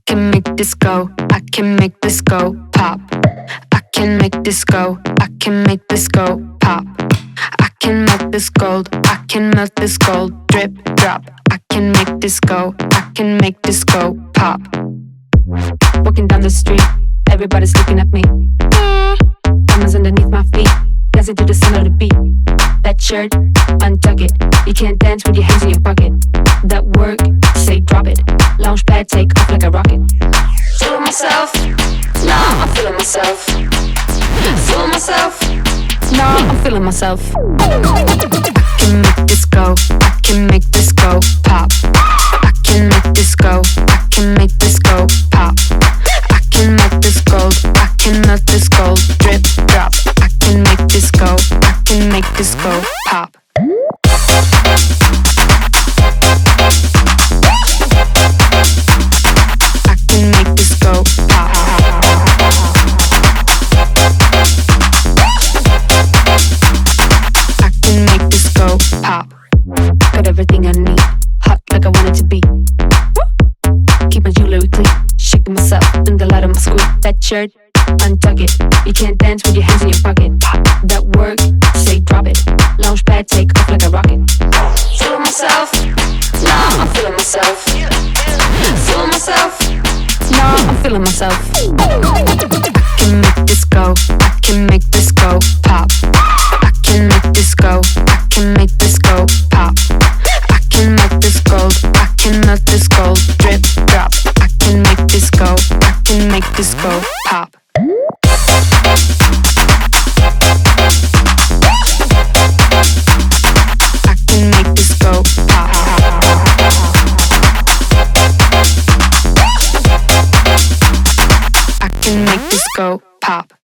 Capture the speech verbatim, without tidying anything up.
can make this go, I can make this go pop. I can make this go, I can make this go pop. I can melt this gold, I can melt this gold. Drip, drop, I can make this go, I can make this go pop. Walking down the street, everybody's looking at me. Diamonds underneath my feet, dancing to the sound of the beat. That shirt, untuck it. You can't dance with your hands in your pocket. That work, say drop it. Lounge pad, take off like a rocket. Feeling myself, nah, I'm feeling myself. Feeling myself, nah, I'm feeling myself. I can make this go, I can make this go pop. I can make this go, I can make this go pop. I can melt this gold, I can melt this gold. Drip, drop, I can make this go, I can make this go pop. I can make this go pop. I can make this go pop. Got everything I need, hot like I want it to be. Keep my jewelry clean, shaking myself in the light of my squeak. That shirt, untuck it. You can't dance with your hands in your pocket. That work, say drop it. Lounge pad, take off like a rocket. Feeling myself, nah, I'm feeling myself. Feeling myself, nah, I'm feeling myself. I can make this go, I can make this go pop. I can make this go, I can make this go pop. I can melt this gold, I can melt this gold. Drip, drop, I can make this go, I can make this go pop. I can make this go pop. I can make this go pop.